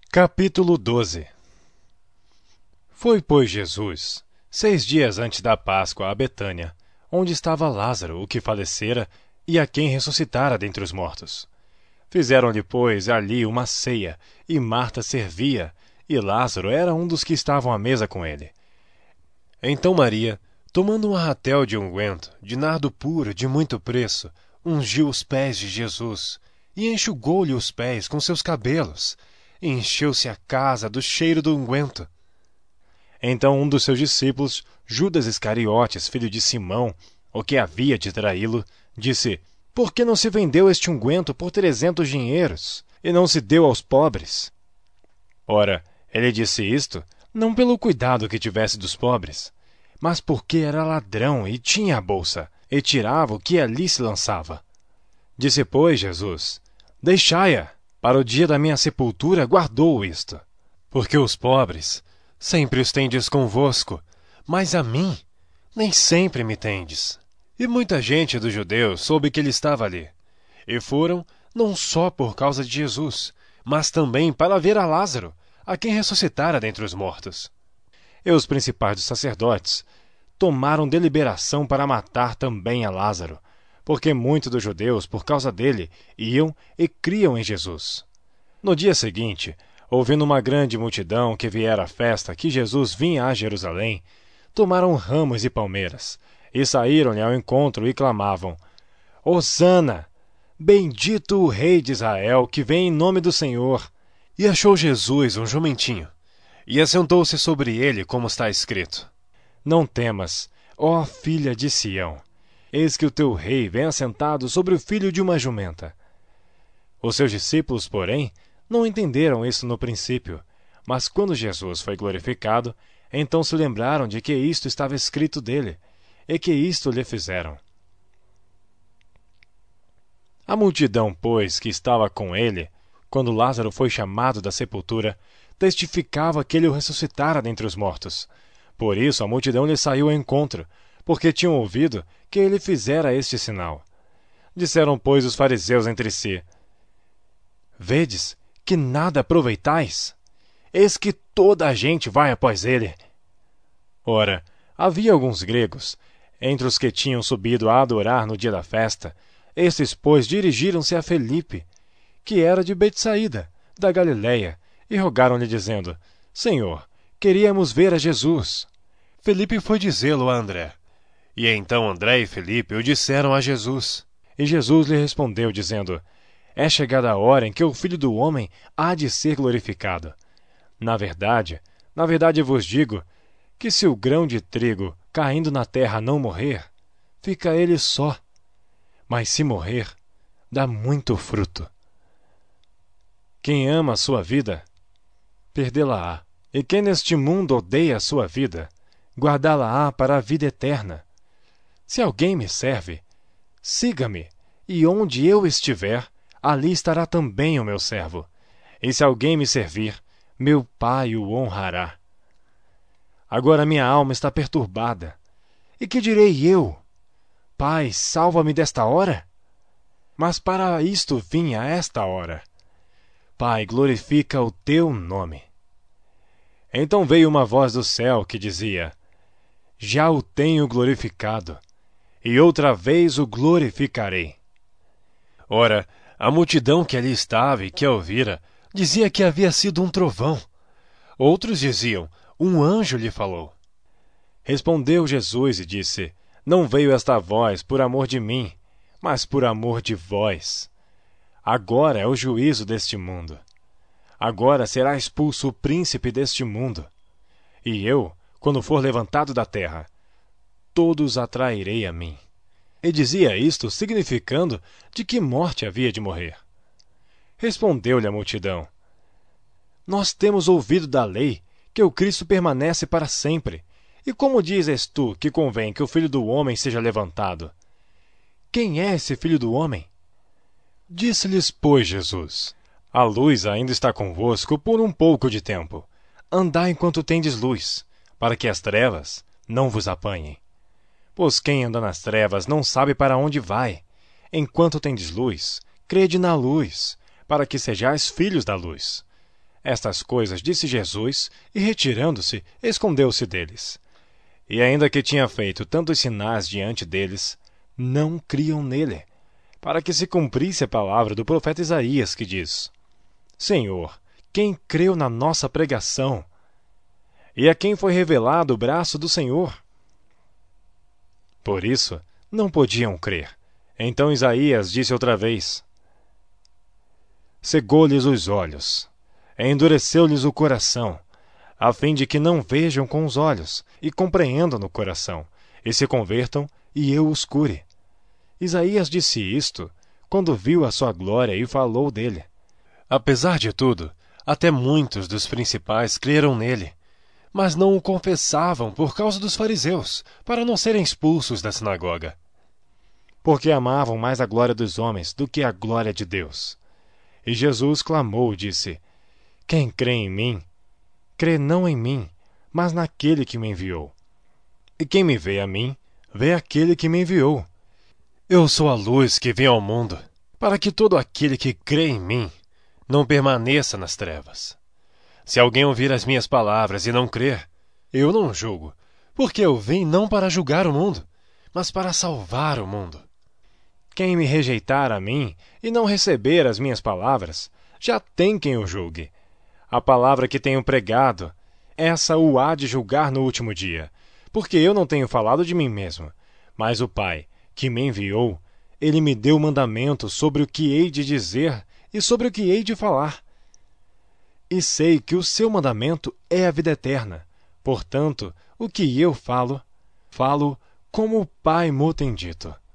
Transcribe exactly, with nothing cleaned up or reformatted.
Capítulo doze. Foi, pois, Jesus, seis dias antes da Páscoa, a Betânia, onde estava Lázaro, o que falecera, e a quem ressuscitara dentre os mortos. Fizeram-lhe, pois, ali uma ceia, e Marta servia, e Lázaro era um dos que estavam à mesa com ele. Então Maria, tomando um arratel de unguento, de nardo puro, de muito preço, ungiu os pés de Jesus, e enxugou-lhe os pés com seus cabelos, e encheu-se a casa do cheiro do unguento. Então um dos seus discípulos, Judas Iscariotes, filho de Simão, o que havia de traí-lo, disse: Por que não se vendeu este unguento por trezentos dinheiros, e não se deu aos pobres? Ora, ele disse isto, não pelo cuidado que tivesse dos pobres, mas porque era ladrão e tinha a bolsa, e tirava o que ali se lançava. Disse, pois, Jesus: Deixai-a, para o dia da minha sepultura guardou isto. Porque os pobres sempre os tendes convosco, mas a mim nem sempre me tendes. E muita gente dos judeus soube que ele estava ali, e foram não só por causa de Jesus, mas também para ver a Lázaro, a quem ressuscitara dentre os mortos. E os principais dos sacerdotes tomaram deliberação para matar também a Lázaro, porque muitos dos judeus, por causa dele, iam e criam em Jesus. No dia seguinte, ouvindo uma grande multidão que viera à festa que Jesus vinha a Jerusalém, tomaram ramos e palmeiras, e saíram-lhe ao encontro e clamavam: Hosana! Bendito o Rei de Israel, que vem em nome do Senhor! E achou Jesus um jumentinho, e assentou-se sobre ele, como está escrito: Não temas, ó filha de Sião, eis que o teu rei vem assentado sobre o filho de uma jumenta. Os seus discípulos, porém, não entenderam isso no princípio, mas quando Jesus foi glorificado, então se lembraram de que isto estava escrito dele, e que isto lhe fizeram. A multidão, pois, que estava com ele, quando Lázaro foi chamado da sepultura, testificava que ele o ressuscitara dentre os mortos. Por isso a multidão lhe saiu ao encontro, porque tinham ouvido que ele fizera este sinal. Disseram, pois, os fariseus entre si: Vedes que nada aproveitais? Eis que toda a gente vai após ele. Ora, havia alguns gregos, entre os que tinham subido a adorar no dia da festa. Estes, pois, dirigiram-se a Felipe, que era de Betsaída, da Galiléia, e rogaram-lhe, dizendo: Senhor, queríamos ver a Jesus. Felipe foi dizê-lo a André. E então André e Felipe o disseram a Jesus. E Jesus lhe respondeu, dizendo: É chegada a hora em que o Filho do Homem há de ser glorificado. Na verdade, na verdade vos digo, que se o grão de trigo, caindo na terra, não morrer, fica ele só. Mas se morrer, dá muito fruto. Quem ama a sua vida, perdê-la-á. E quem neste mundo odeia a sua vida, guardá-la-á para a vida eterna. Se alguém me serve, siga-me, e onde eu estiver, ali estará também o meu servo. E se alguém me servir, meu Pai o honrará. Agora minha alma está perturbada. E que direi eu? Pai, salva-me desta hora? Mas para isto vim a esta hora. Pai, glorifica o teu nome. Então veio uma voz do céu que dizia: Já o tenho glorificado, e outra vez o glorificarei. Ora, a multidão que ali estava e que a ouvira dizia que havia sido um trovão. Outros diziam: Um anjo lhe falou. Respondeu Jesus e disse: Não veio esta voz por amor de mim, mas por amor de vós. Agora é o juízo deste mundo. Agora será expulso o príncipe deste mundo. E eu, quando for levantado da terra, todos atrairei a mim. E dizia isto significando de que morte havia de morrer. Respondeu-lhe a multidão: Nós temos ouvido da lei que o Cristo permanece para sempre. E como dizes tu que convém que o Filho do Homem seja levantado? Quem é esse Filho do Homem? Disse-lhes, pois, Jesus: A luz ainda está convosco por um pouco de tempo. Andai enquanto tendes luz, para que as trevas não vos apanhem. Pois quem anda nas trevas não sabe para onde vai. Enquanto tendes luz, crede na luz, para que sejais filhos da luz. Estas coisas disse Jesus, e retirando-se, escondeu-se deles. E ainda que tinha feito tantos sinais diante deles, não criam nele, para que se cumprisse a palavra do profeta Isaías, que diz: Senhor, quem creu na nossa pregação? E a quem foi revelado o braço do Senhor? Por isso, não podiam crer. Então Isaías disse outra vez: Cegou-lhes os olhos, endureceu-lhes o coração, a fim de que não vejam com os olhos, e compreendam no coração, e se convertam, e eu os cure. Isaías disse isto quando viu a sua glória e falou dele. Apesar de tudo, até muitos dos principais creram nele, mas não o confessavam por causa dos fariseus, para não serem expulsos da sinagoga. Porque amavam mais a glória dos homens do que a glória de Deus. E Jesus clamou e disse: Quem crê em mim, crê não em mim, mas naquele que me enviou. E quem me vê a mim, vê aquele que me enviou. Eu sou a luz que vem ao mundo, para que todo aquele que crê em mim não permaneça nas trevas. Se alguém ouvir as minhas palavras e não crer, eu não julgo, porque eu vim não para julgar o mundo, mas para salvar o mundo. Quem me rejeitar a mim e não receber as minhas palavras, já tem quem o julgue. A palavra que tenho pregado, essa o há de julgar no último dia, porque eu não tenho falado de mim mesmo, mas o Pai, que me enviou, ele me deu mandamento sobre o que hei de dizer e sobre o que hei de falar. E sei que o seu mandamento é a vida eterna. Portanto, o que eu falo, falo como o Pai mo tem dito.